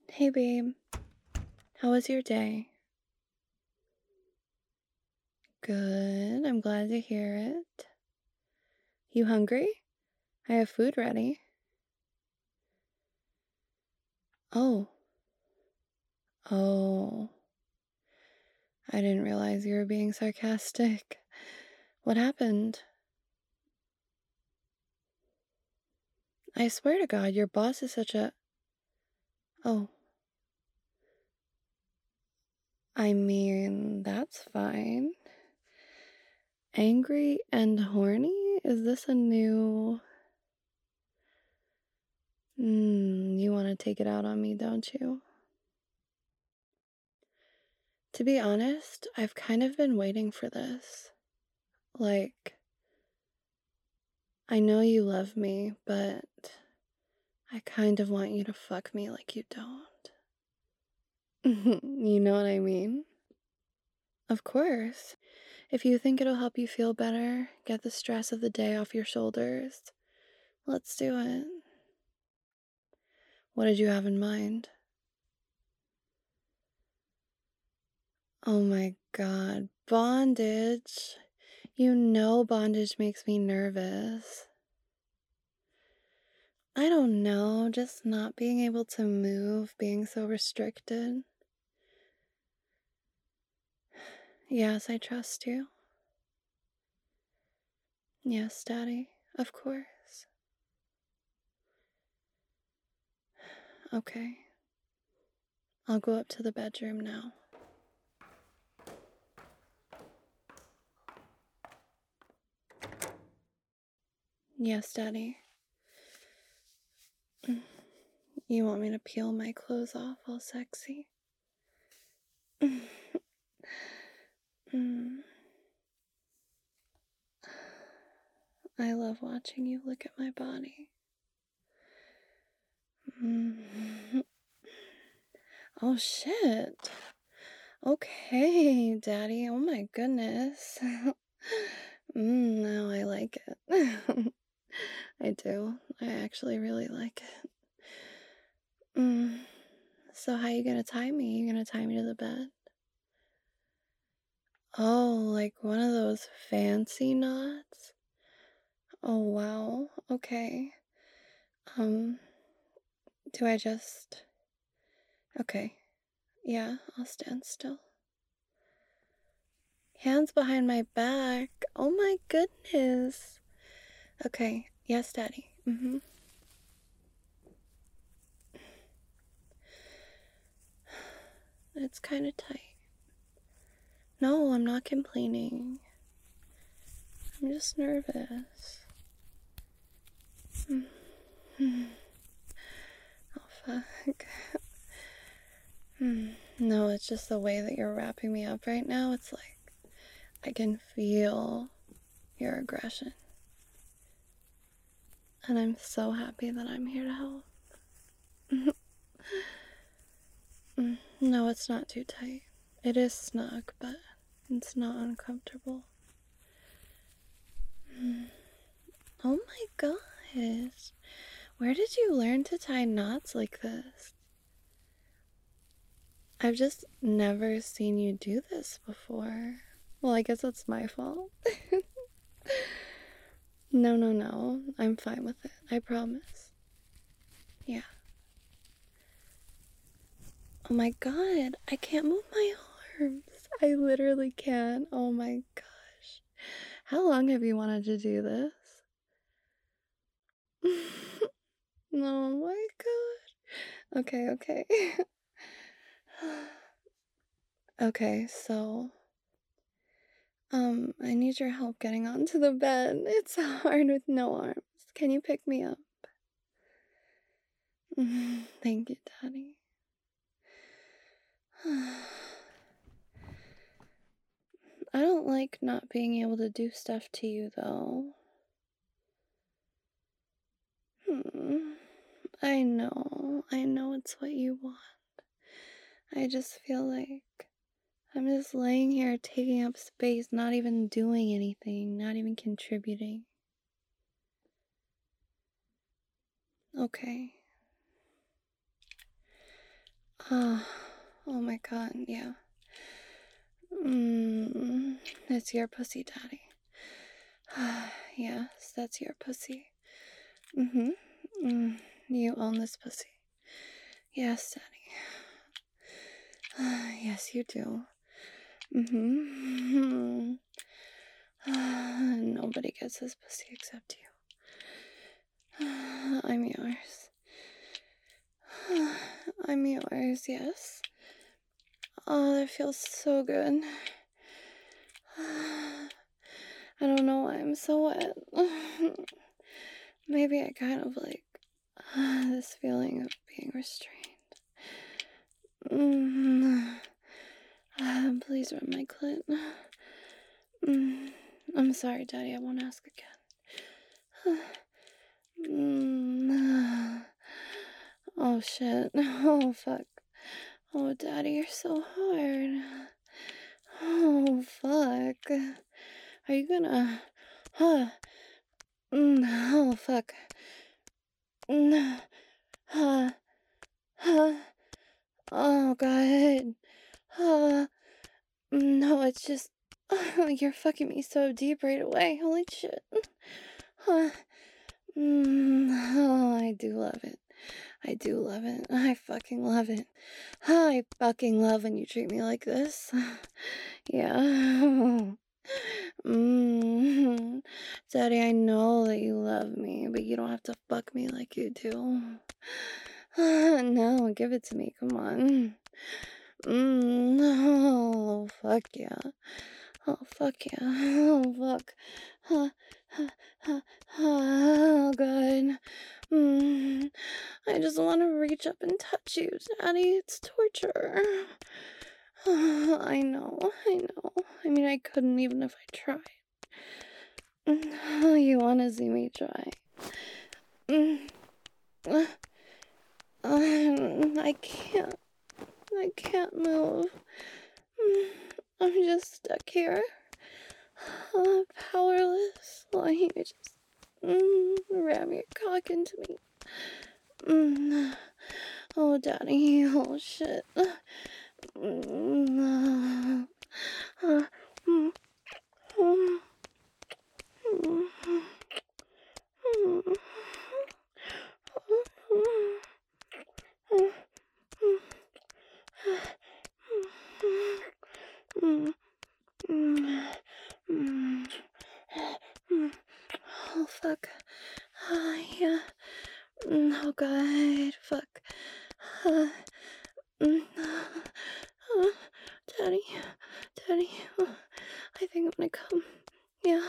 Hey babe, how was your day? Good, I'm glad to hear it. You hungry? I have food ready. Oh, oh, I didn't realize you were being sarcastic. What happened? I swear to God, your boss is such a. Oh, I mean, that's fine. Angry and horny? Is this a new. You want to take it out on me, don't you? To be honest, I've kind of been waiting for this. Like, I know you love me, but I kind of want you to fuck me like you don't. You know what I mean? Of course. If you think it'll help you feel better, get the stress of the day off your shoulders, let's do it. What did you have in mind? Oh my god, bondage. You know bondage makes me nervous. I don't know, just not being able to move, being so restricted. Yes, I trust you. Yes, Daddy, of course. Okay. I'll go up to the bedroom now. Yes, Daddy. You want me to peel my clothes off all sexy? I love watching you look at my body. Oh, shit. Okay, Daddy. Oh my goodness. Now I like it. I do. I actually really like it. So how you gonna tie me? You gonna tie me to the bed? Oh, like one of those fancy knots? Oh, wow. Okay. Do I just... Okay. Yeah, I'll stand still. Hands behind my back. Oh my goodness. Okay. Yes, Daddy. It's kind of tight. No, I'm not complaining. I'm just nervous. Oh, fuck. No, it's just the way that you're wrapping me up right now. It's like I can feel your aggression. And I'm so happy that I'm here to help. No, it's not too tight. It is snug, but it's not uncomfortable. Oh my gosh. Where did you learn to tie knots like this? I've just never seen you do this before. Well, I guess that's my fault. No. I'm fine with it. I promise. Yeah. Oh my god. I can't move my arms. I literally can't. Oh my gosh. How long have you wanted to do this? Oh my god. Okay. Okay, so I need your help getting onto the bed. It's hard with no arms. Can you pick me up? Thank you, Daddy. I don't like not being able to do stuff to you, though. I know it's what you want. I just feel like I'm just laying here taking up space, not even doing anything, not even contributing. Okay. Oh, oh my god, yeah. It's your pussy, daddy. Yes, that's your pussy. You own this pussy. Yes, daddy. Yes, you do. Nobody gets this pussy except you. I'm yours. I'm yours, yes. Oh, that feels so good. I don't know why I'm so wet. Maybe I kind of like this feeling of being restrained. Please rub my clit. I'm sorry, Daddy, I won't ask again. Oh shit. Oh fuck. Oh, Daddy, you're so hard. Oh fuck. Are you gonna... Oh fuck. Oh god. No, it's just... You're fucking me so deep right away. Holy shit. Oh, I do love it. I do love it. I fucking love it. I fucking love when you treat me like this. Yeah. Daddy, I know that you love me, but you don't have to fuck me like you do. No, give it to me. Come on. Oh, fuck yeah. Oh, fuck yeah. Oh, fuck. Oh, God. I just want to reach up and touch you, Daddy. It's torture. I know. I mean, I couldn't even if I tried. You want to see me try? I can't. I can't move. I'm just stuck here. Powerless. While you just ram your cock into me. Oh, Daddy. Oh, shit. Oh, fuck. Yeah. Oh, God. Fuck. Daddy. Daddy. I think I'm gonna come. Yeah.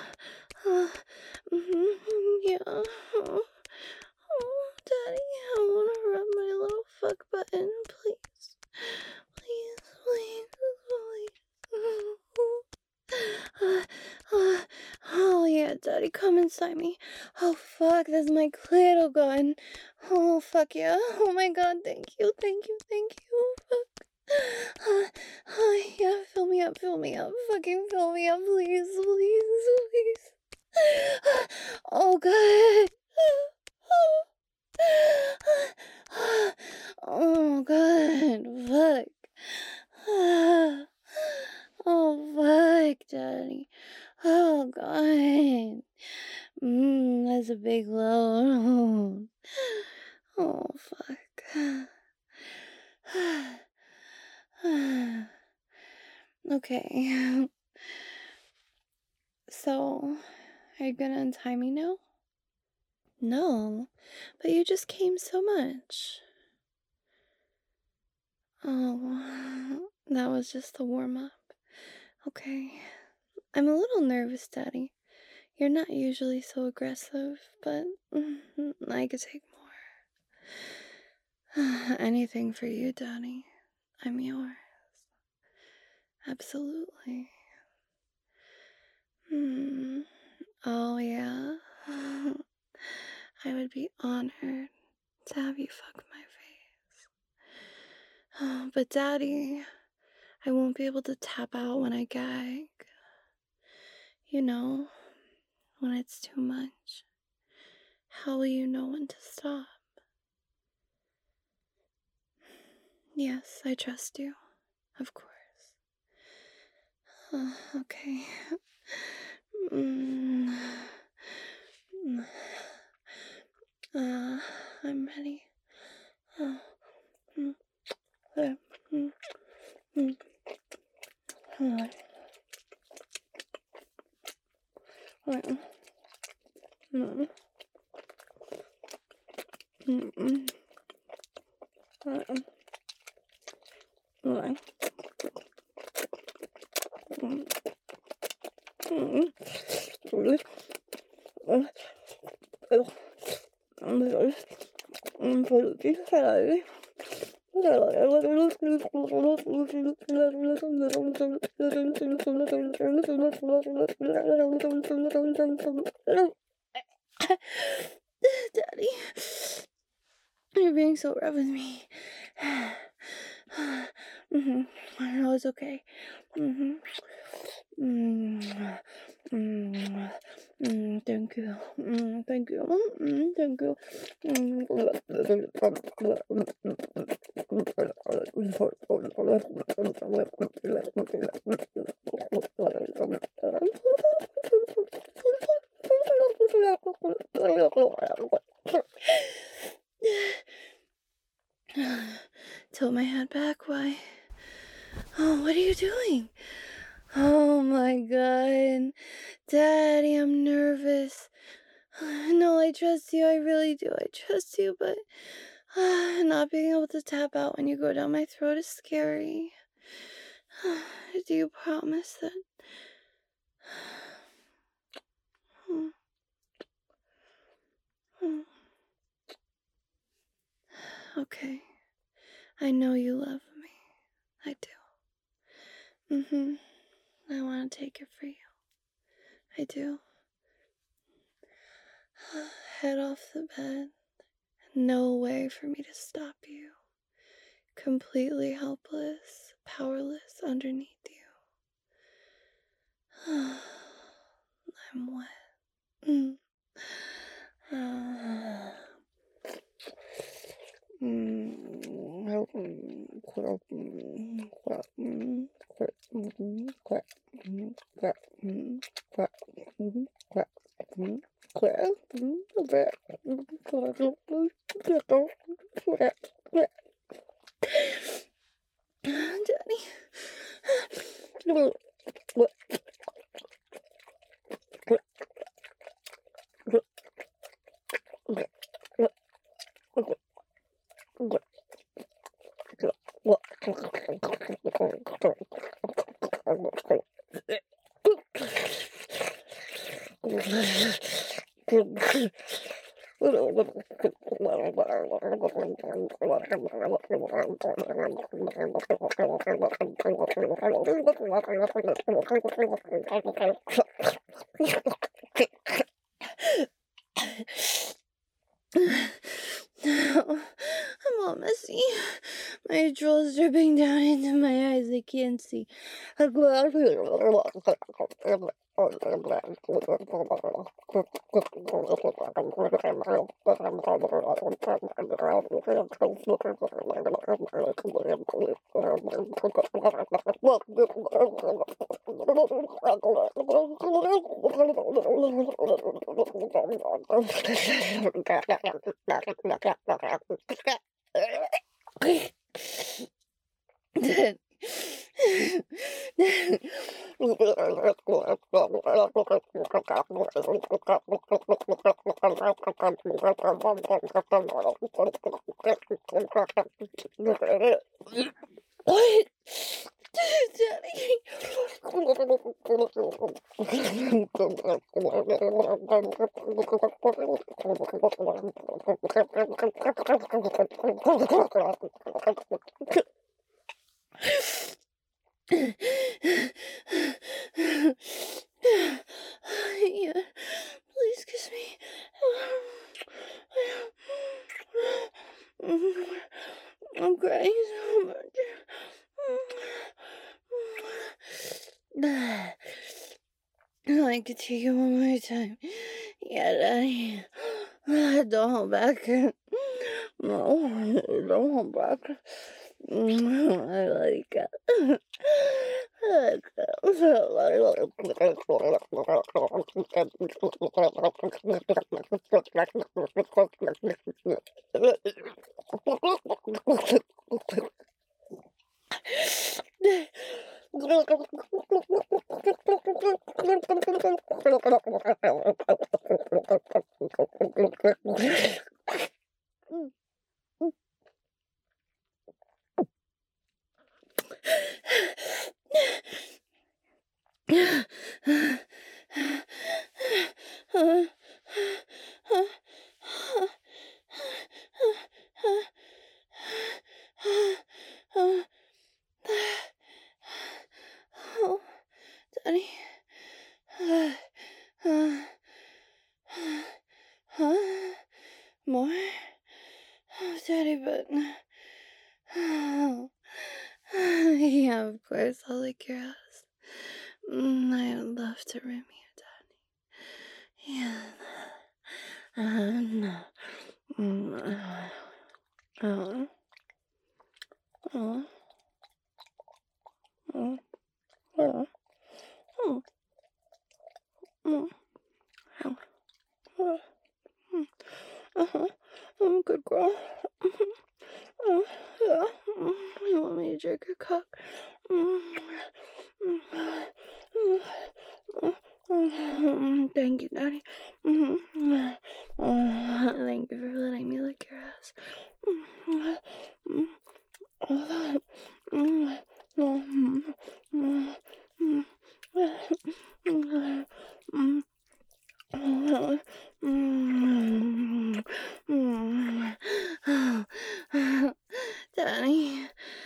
Yeah. Oh, Daddy, I wanna rub my little fuck button, please. Please, please, please. Oh, yeah, Daddy, come inside me. Oh, fuck, there's my clit gun. Oh, fuck yeah. Oh, my God, thank you. Fuck. Yeah, fill me up. Fucking fill me up, please. Oh, God. Oh, God. Fuck. Oh, fuck, Daddy. Oh, God. That's a big load. Oh, fuck. Okay. So, are you gonna untie me now? No, but you just came so much. Oh, that was just the warm up. Okay. I'm a little nervous, Daddy. You're not usually so aggressive, but I could take more. Anything for you, Daddy. I'm yours. Absolutely. Oh, yeah. I would be honored to have you fuck my face. But Daddy, I won't be able to tap out when I gag. You know, when it's too much. How will you know when to stop? Yes, I trust you. Of course. Okay. Mm. Uh, I'm ready. Uh, mm, mm, mm, mm, Daddy, you're being so rough with me. I know it's okay. Thank you. Thank you. Thank you. Tilt my head back. Why? Oh, what are you doing? Oh my god. Daddy, I'm nervous. No, I trust you. I really do. I trust you, but not being able to tap out when you go down my throat is scary. Do you promise that? Okay. I know you love me. I do. I want to take it for you. I do. Head off the bed. No way for me to stop you. Completely helpless, powerless underneath you. I'm wet. Daddy. I'm all messy. My drool's dripping down into my eyes. I can't see. What? Daddy. Yeah, please kiss me. I'm crying so much. I could take it one more time. Yeah, Daddy. Don't hold back. No, don't hold back. I like it. Oh, Daddy. Huh? More? Oh, Daddy, but... Yeah, of course, I'll lick your ass. I'd love to rim you, Daddy. Yeah. No. Oh. Oh. Oh. Oh. Oh. Oh. Oh. Uh-huh. I'm a good girl. Oh, yeah. You want me to jerk your cock? Thank you, Daddy. Thank you for letting me lick your ass. Daddy,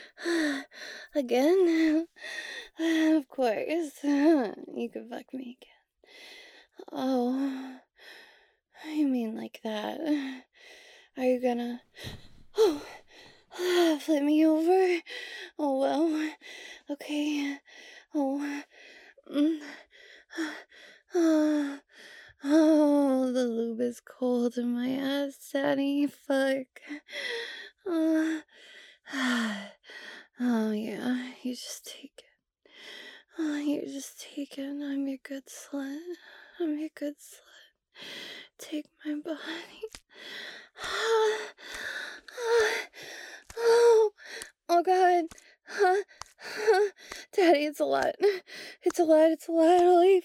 again? Of course, you can fuck me again. Oh, you mean like that? Are you gonna flip me over? Oh well, okay. Oh, mm. The lube is cold in my ass, Daddy. Fuck. Uh, oh yeah, you just take it. Oh, you just take it. I'm your good slut. I'm your good slut. Take my body. Oh God. Daddy, it's a lot. It's a lot. It's a lot. Holy.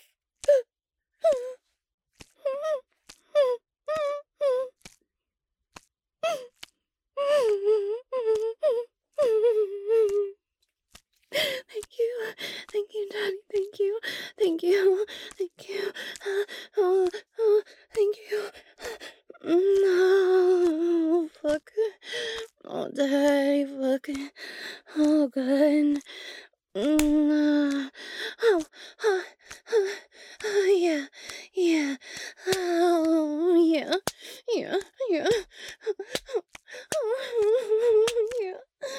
Thank you, Daddy. Thank you, thank you, thank you. Thank you. No, fuck. Oh, Daddy, fuck. Oh, God. Oh, yeah, yeah. Oh, yeah, yeah, yeah. Yeah.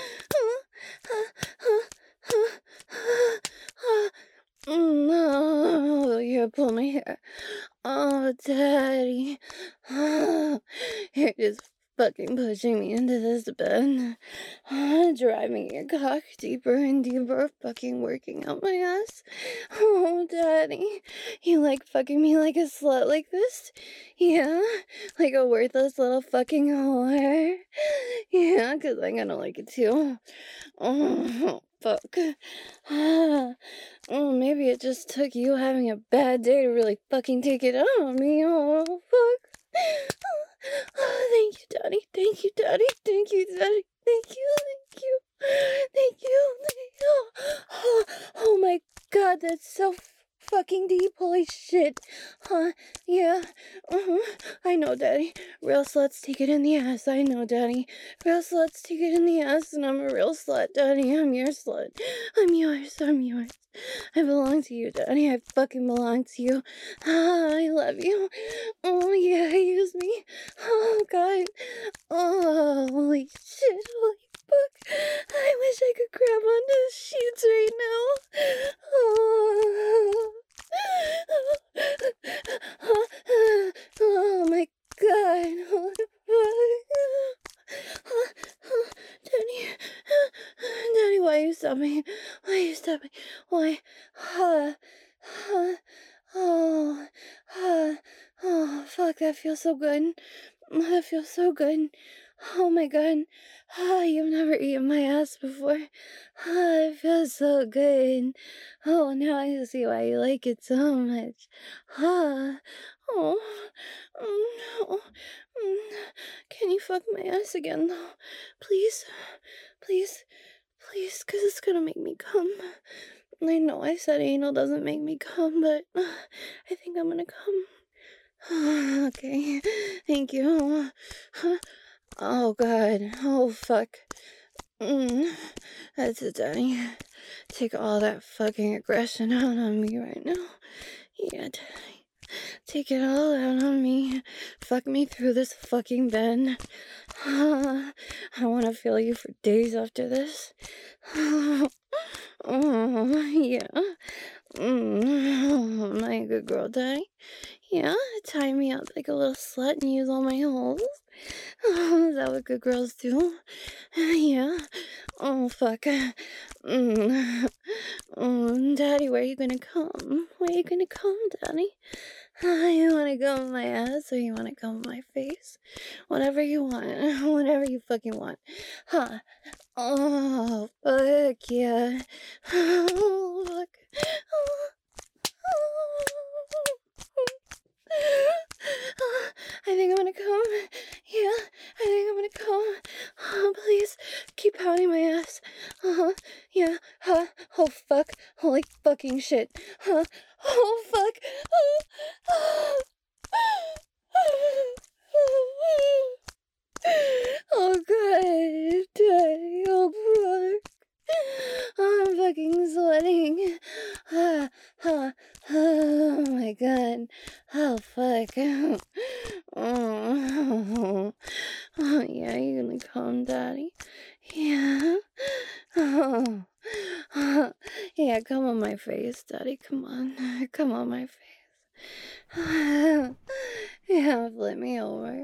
No, you pull my hair. Oh, Daddy. You're just fucking pushing me into this bed. Driving your cock deeper and deeper, fucking working out my ass. Oh, Daddy. You like fucking me like a slut like this? Yeah? Like a worthless little fucking whore? Yeah, 'cause I'm gonna like it too. Oh, fuck. Oh, maybe it just took you having a bad day to really fucking take it out on me. Oh, fuck. Oh, thank you, Daddy. Thank you, Daddy. Thank you, Daddy. Thank you. Thank you. Thank you. Thank you. Oh my God, that's so fucking deep. Holy shit. Yeah. I know, Daddy. Real sluts take it in the ass. I know, Daddy. Real sluts take it in the ass, and I'm a real slut, Daddy. I'm your slut. I'm yours. I'm yours. I belong to you, Daddy. I fucking belong to you. I love you. Oh, yeah, use me. Oh, God. Oh, holy shit. Holy fuck. I wish I could grab onto the sheets right now. Oh. Oh my God. Daddy. stop me? Why you stop me? Why? Uh, uh, oh, fuck, that feels so good. That feels so good. Oh my god. You've never eaten my ass before. It feels so good. Oh, now I see why you like it so much. Oh, no. Can you fuck my ass again, though? Please? Please? Please, because it's gonna make me come. I know I said anal doesn't make me come, but I think I'm gonna come. Okay, thank you. Oh god, oh fuck. That's it, Daddy. Take all that fucking aggression out on me right now. Yeah, Daddy. Take it all out on me. Fuck me through this fucking bed. I wanna feel you for days after this. Oh, yeah. My good girl, Daddy. Yeah, tie me up like a little slut and use all my holes. Oh, is that what good girls do? Yeah. Oh, fuck. Daddy, where are you gonna come? Where are you gonna come, Daddy? You wanna go in my ass or you wanna come in my face? Whatever you want. Whatever you fucking want. Huh. Oh, fuck yeah. Oh, fuck. I think I'm gonna come. Yeah, I think I'm gonna come. Oh, please, keep pounding my ass. Yeah, oh fuck, holy fucking shit. Oh fuck. Oh god, Daddy, oh fuck. I'm fucking sweating. Oh my god. Oh fuck. Oh, yeah, you gonna come, Daddy? Yeah. Oh. Yeah, come on my face, Daddy. Come on. Come on my face. Yeah, flip me over.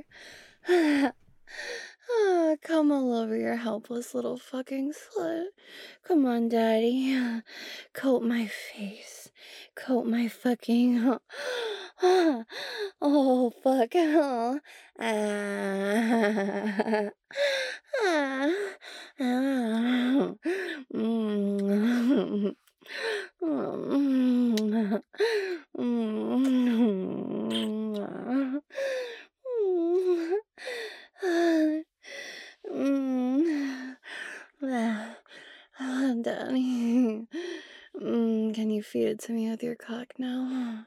Come all over your helpless little fucking slut. Come on, Daddy. Coat my face. Coat my fucking. Oh, fuck. Ah. Ah. Ah. Mm. Mm. Mm. Daddy. Can you feed it to me with your cock now?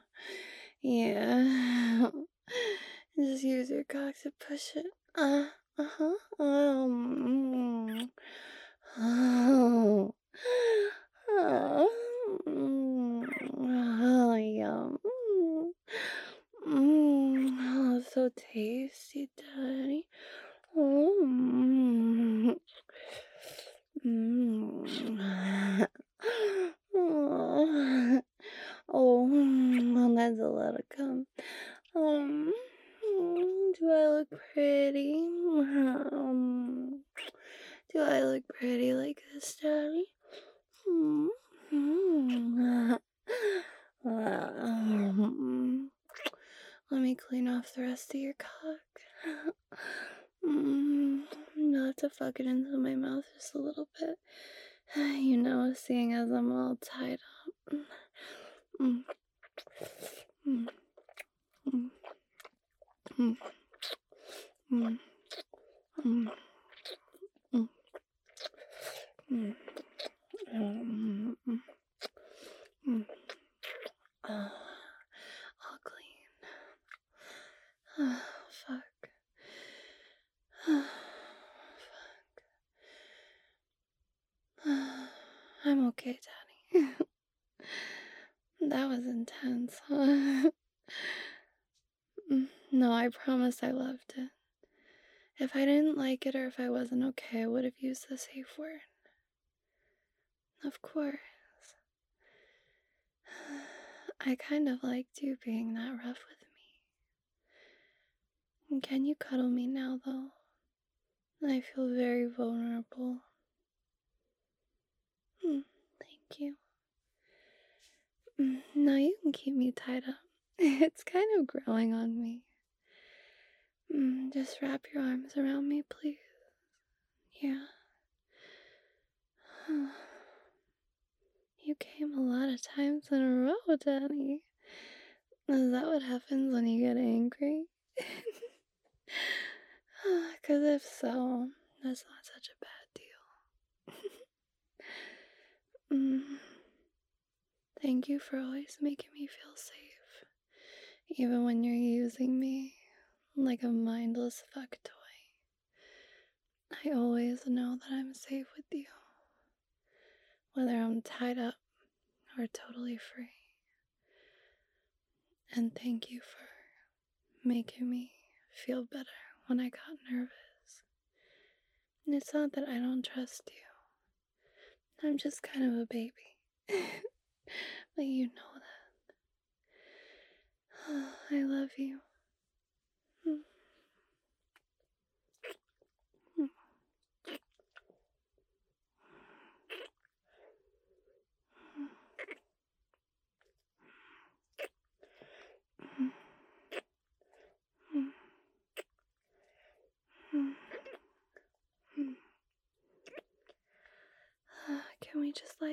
Yeah. Just use your cock to push it. Uh-huh. Oh. Oh. Oh, yum. Oh, so tasty, Daddy. Oh. Oh, well, that's a lot of cum. Do I look pretty? Do I look pretty like this, Daddy? Let me clean off the rest of your cock. You'll have to fuck it into my mouth just a little bit. You know, seeing as I'm all tied up. Mm, mm, mm, mm, mm, mm, mm, mm, mm. All clean. Oh, fuck. I'm okay, Daddy. That was intense, huh? No, I promise I loved it. If I didn't like it or if I wasn't okay, I would have used the safe word. Of course. I kind of liked you being that rough with me. Can you cuddle me now, though? I feel very vulnerable. No, you can keep me tied up. It's kind of growing on me. Just wrap your arms around me, please. Yeah. You came a lot of times in a row, Danny. Is that what happens when you get angry? Because if so, that's not such a bad deal. mm, Thank you for always making me feel safe, even when you're using me like a mindless fuck toy. I always know that I'm safe with you, whether I'm tied up or totally free. And thank you for making me feel better when I got nervous. And it's not that I don't trust you, I'm just kind of a baby. But you know that. I love you. Can we just lie